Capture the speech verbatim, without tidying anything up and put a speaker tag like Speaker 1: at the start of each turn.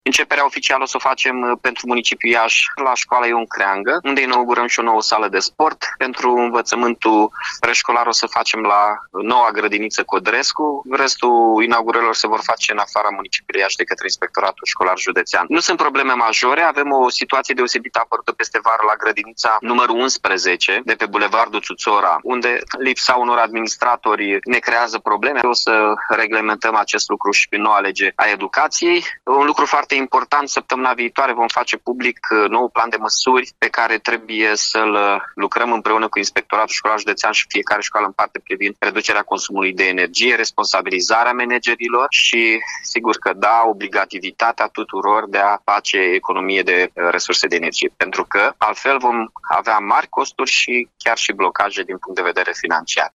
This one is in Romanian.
Speaker 1: Începerea oficială o să o facem pentru municipiul Iași la școala Ion Creangă, unde inaugurăm și o nouă sală de sport. Pentru învățământul preșcolar o să facem la noua grădiniță Codrescu. Restul inaugurărilor se vor face în afara municipiului Iași de către Inspectoratul Școlar Județean. Nu sunt probleme majore, avem o situație deosebită apărută peste vară la grădinița numărul unsprezece de pe Bulevardul Țuțora, unde lipsa unor administratori ne creează probleme. O să reglementăm acest lucru și prin noua lege a educației. Un lucru foarte important, săptămâna viitoare vom face public nou plan de măsuri pe care trebuie să-l lucrăm împreună cu Inspectoratul Școlar Județean și fiecare școală în parte privind reducerea consumului de energie, responsabilizarea managerilor și, sigur că da, obligativitatea tuturor de a face economie de resurse de energie, pentru că altfel vom avea mari costuri și chiar și blocaje din punct de vedere financiar.